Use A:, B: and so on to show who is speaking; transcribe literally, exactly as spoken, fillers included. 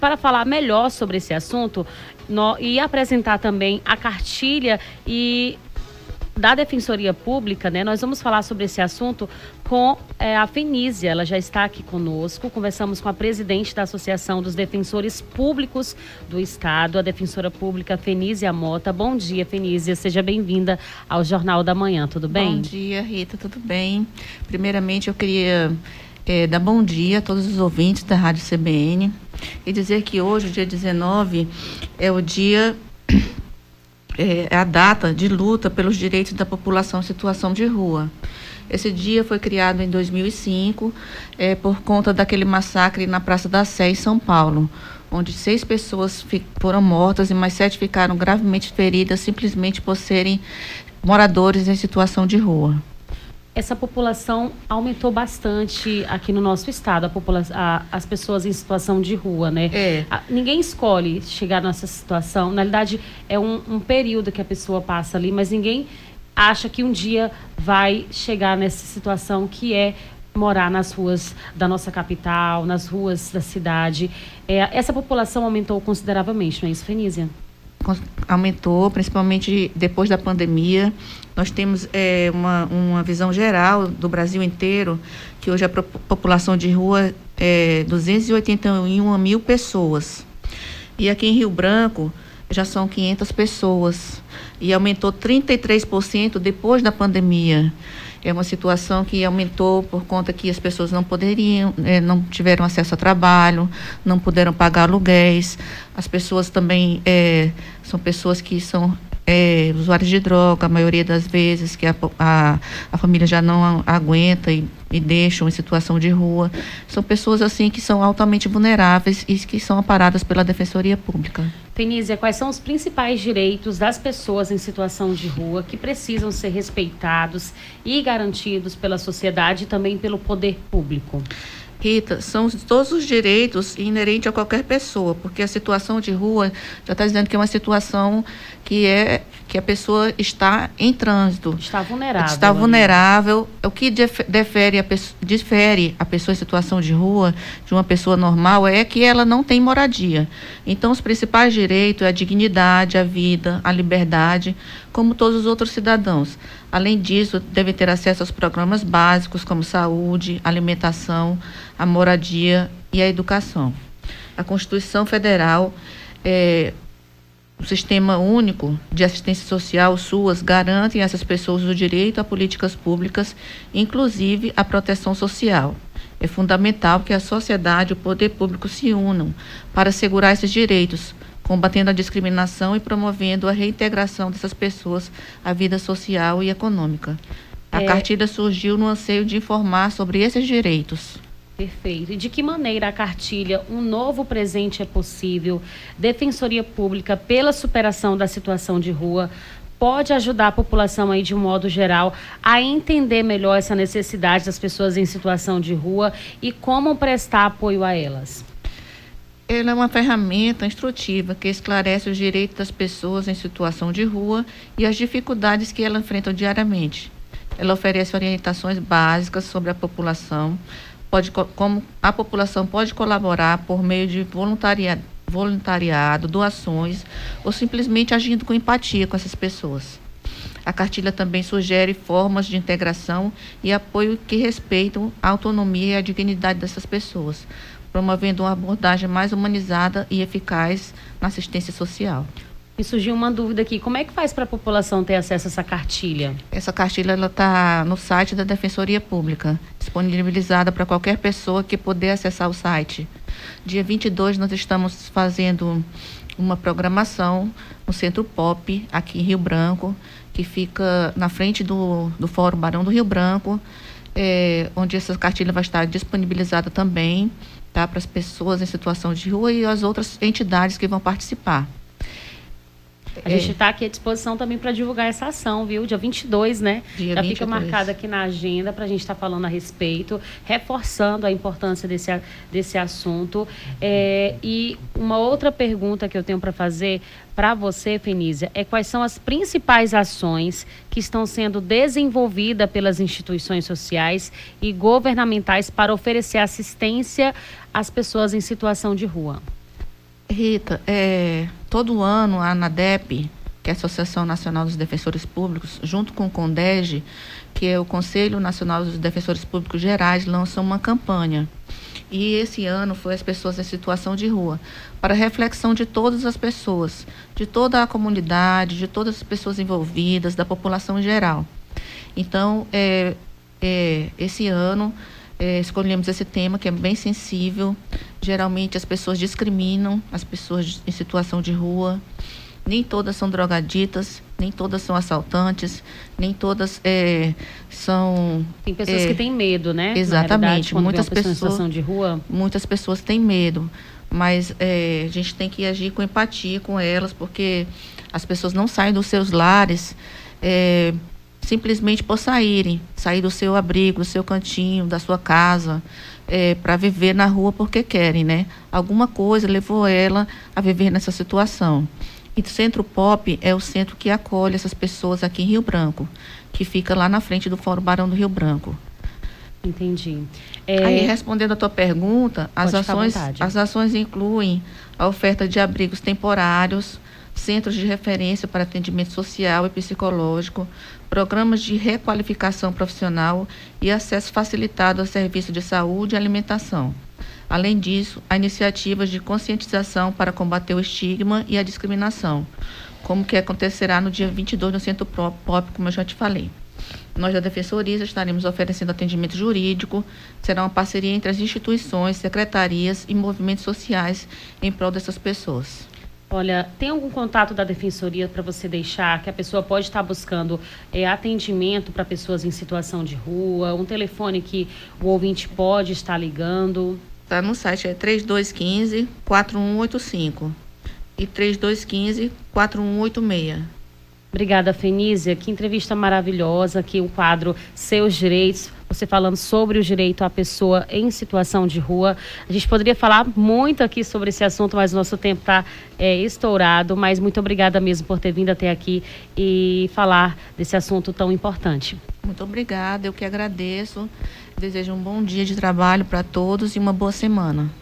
A: para falar melhor sobre esse assunto no, e apresentar também a cartilha e da Defensoria Pública, né? Nós vamos falar sobre esse assunto com é, a Fenísia. Ela já está aqui conosco. Conversamos com a presidente da Associação dos Defensores Públicos do Estado, a defensora pública Fenísia Mota. Bom dia, Fenísia. Seja bem-vinda ao Jornal da Manhã. Tudo bem?
B: Bom dia, Rita. Tudo bem? Primeiramente, eu queria é, dar bom dia a todos os ouvintes da Rádio C B N e dizer que hoje, dia dezenove, é o dia... É a data de luta pelos direitos da população em situação de rua. Esse dia foi criado em dois mil e cinco, é, por conta daquele massacre na Praça da Sé, em São Paulo, onde seis pessoas foram mortas e mais sete ficaram gravemente feridas simplesmente por serem moradores em situação de rua.
A: Essa população aumentou bastante aqui no nosso estado, a popula- a, as pessoas em situação de rua, né?
B: É.
A: A, ninguém escolhe chegar nessa situação. Na realidade, é um, um período que a pessoa passa ali, mas ninguém acha que um dia vai chegar nessa situação que é morar nas ruas da nossa capital, nas ruas da cidade. É, essa população aumentou consideravelmente, não é isso, Fenísia?
B: Aumentou, principalmente depois da pandemia. Nós temos é, uma, uma visão geral do Brasil inteiro, que hoje a pro- população de rua é duzentos e oitenta e um mil pessoas. E aqui em Rio Branco já são quinhentas pessoas. E aumentou trinta e três por cento depois da pandemia. É uma situação que aumentou por conta que as pessoas não poderiam, eh, não tiveram acesso a trabalho, não puderam pagar aluguéis. As pessoas também eh, são pessoas que são eh, usuários de droga, a maioria das vezes, que a, a, a família já não aguenta e, e deixam em situação de rua. São pessoas assim que são altamente vulneráveis e que são amparadas pela Defensoria Pública.
A: Fenísia, quais são os principais direitos das pessoas em situação de rua que precisam ser respeitados e garantidos pela sociedade e também pelo poder público?
B: Rita, são todos os direitos inerentes a qualquer pessoa, porque a situação de rua já está dizendo que é uma situação que é que a pessoa está em trânsito.
A: Está vulnerável.
B: Está vulnerável. O que dif- difere a, pe- difere a pessoa em situação de rua de uma pessoa normal é que ela não tem moradia. Então, os principais direitos é a dignidade, a vida, a liberdade, como todos os outros cidadãos. Além disso, devem ter acesso aos programas básicos, como saúde, alimentação, a moradia e a educação. A Constituição Federal, é, o Sistema Único de Assistência Social, SUAS, garantem a essas pessoas o direito a políticas públicas, inclusive a proteção social. É fundamental que a sociedade e o poder público se unam para assegurar esses direitos, combatendo a discriminação e promovendo a reintegração dessas pessoas à vida social e econômica. A
A: É...
B: cartilha surgiu no anseio de informar sobre esses direitos.
A: Perfeito. E de que maneira a cartilha Um Novo Presente é Possível, Defensoria Pública pela Superação da Situação de Rua, pode ajudar a população aí de um modo geral a entender melhor essa necessidade das pessoas em situação de rua e como prestar apoio a elas?
B: Ela é uma ferramenta instrutiva que esclarece os direitos das pessoas em situação de rua e as dificuldades que elas enfrentam diariamente. Ela oferece orientações básicas sobre a população, pode, como a população pode colaborar por meio de voluntariado, voluntariado, doações ou simplesmente agindo com empatia com essas pessoas. A cartilha também sugere formas de integração e apoio que respeitam a autonomia e a dignidade dessas pessoas, promovendo uma abordagem mais humanizada e eficaz na assistência social.
A: E surgiu uma dúvida aqui, como é que faz para a população ter acesso a essa cartilha?
B: Essa cartilha está no site da Defensoria Pública, disponibilizada para qualquer pessoa que puder acessar o site. Dia vinte e dois nós estamos fazendo uma programação no Centro Pop, aqui em Rio Branco, que fica na frente do, do Fórum Barão do Rio Branco, é, onde essa cartilha vai estar disponibilizada também, tá, para as pessoas em situação de rua e as outras entidades que vão participar.
A: A é. gente está aqui à disposição também para divulgar essa ação, viu? Dia vinte e dois, né?
B: Dia
A: Já
B: vinte e dois.
A: Fica marcada aqui na agenda para a gente estar tá falando a respeito, reforçando a importância desse, desse assunto. É, e uma outra pergunta que eu tenho para fazer para você, Fenísia, é quais são as principais ações que estão sendo desenvolvidas pelas instituições sociais e governamentais para oferecer assistência às pessoas em situação de rua?
B: Rita, é, todo ano a ANADEP, que é a Associação Nacional dos Defensores Públicos, junto com o CONDEG, que é o Conselho Nacional dos Defensores Públicos Gerais, lançam uma campanha. E esse ano foi as pessoas em situação de rua, para reflexão de todas as pessoas, de toda a comunidade, de todas as pessoas envolvidas, da população em geral. Então, é, é, esse ano, é, escolhemos esse tema que é bem sensível. Geralmente as pessoas discriminam as pessoas em situação de rua. Nem todas são drogaditas, nem todas são assaltantes, nem todas é, são...
A: Tem pessoas
B: é,
A: que têm medo, né?
B: Exatamente.
A: Muitas
B: pessoas
A: em situação de rua.
B: Muitas pessoas têm medo, mas é, a gente tem que agir com empatia com elas, porque as pessoas não saem dos seus lares é, simplesmente por saírem, sair do seu abrigo, do seu cantinho, da sua casa, é, para viver na rua porque querem, né? Alguma coisa levou ela a viver nessa situação. E o Centro Pop é o centro que acolhe essas pessoas aqui em Rio Branco, que fica lá na frente do Fórum Barão do Rio Branco.
A: Entendi. É...
B: Aí, respondendo a tua pergunta, as ações, as ações incluem a oferta de abrigos temporários, centros de referência para atendimento social e psicológico, programas de requalificação profissional e acesso facilitado a serviços de saúde e alimentação. Além disso, há iniciativas de conscientização para combater o estigma e a discriminação, como que acontecerá no dia vinte e dois no Centro Pop, como eu já te falei. Nós da Defensoria estaremos oferecendo atendimento jurídico, será uma parceria entre as instituições, secretarias e movimentos sociais em prol dessas pessoas.
A: Olha, tem algum contato da Defensoria para você deixar, que a pessoa pode estar buscando é, atendimento para pessoas em situação de rua, um telefone que o ouvinte pode estar ligando?
B: Tá no site, é três dois um cinco, quatro um oito cinco e três dois um cinco, quatro um oito seis.
A: Obrigada, Fenísia. Que entrevista maravilhosa. Aqui o quadro Seus Direitos. Você falando sobre o direito à pessoa em situação de rua. A gente poderia falar muito aqui sobre esse assunto, mas o nosso tempo está é, estourado. Mas muito obrigada mesmo por ter vindo até aqui e falar desse assunto tão importante.
B: Muito obrigada. Eu que agradeço. Desejo um bom dia de trabalho para todos e uma boa semana.